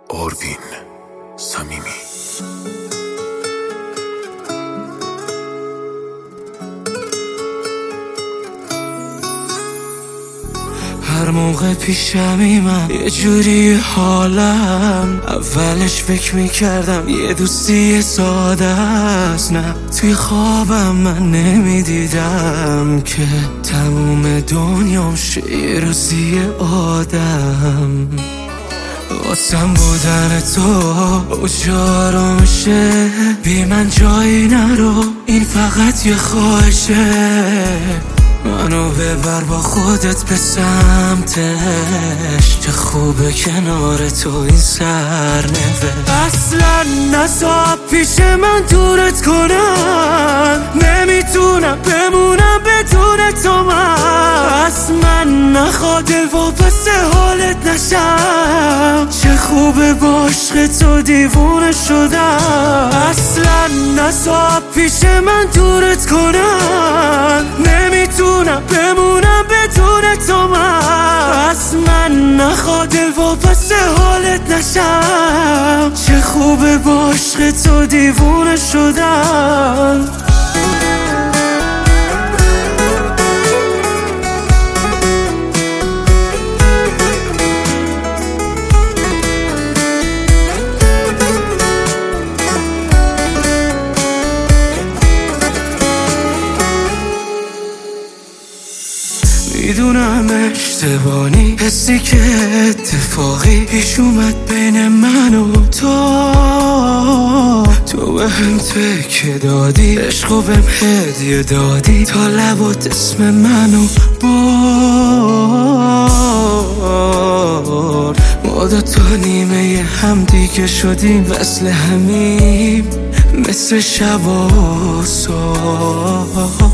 آروین صمیمی. هر موقع پیشمی من یه جوری حالم، اولش فکر میکردم یه دوستی ساده است، نه توی خوابم من نمیدیدم که تموم دنیام شه یه روزی آدم. واسم بودن تو اجارمشه، بی من جایی نرو، این فقط یه خواهشه. منو ببر با خودت به سمتش، چه خوبه کنار تو این سرنوشت. اصلا نذار پیش من دورت کنم، نمیتونم بمونم بدون تو. من نخواد واپس حالت نشم، چه خوبه با عشق تو دیوونه شدم. اصلا نذار پیش من دورت کنم، نمیتونم بمونم بدون تو. من نخواد واپس حالت نشم، چه خوبه با عشق تو دیوونه شدم. میدونم اشتباهی، حسی که اتفاقی پیش اومد بین من و تو به هم تکه دادی، عشقو بهم هدیه دادی، تا لبات اسم منو برد. ما دوتا نیمه هم دیگه شدیم، وصل همیم مثل شب و صبح.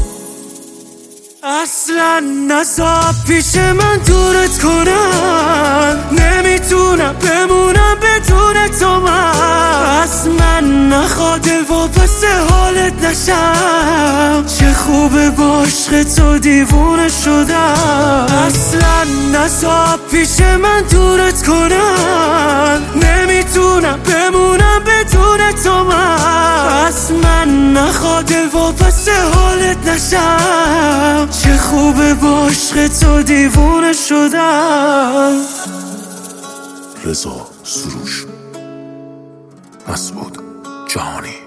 اصلا نذار پیش من دورت کنم، نمیتونم بمونم بدون تو. من نخواد واپس حالت نشم، چه خوبه با عشق تو دیوونه شدم. اصلا نذار پیش من دورت کنم، نمیتونم بمونم بدون تو. من نخواد واپس حالت نشم، چه خوبه با عشق تو دیوونه شدم. رضا سروش، مسعود جهانی.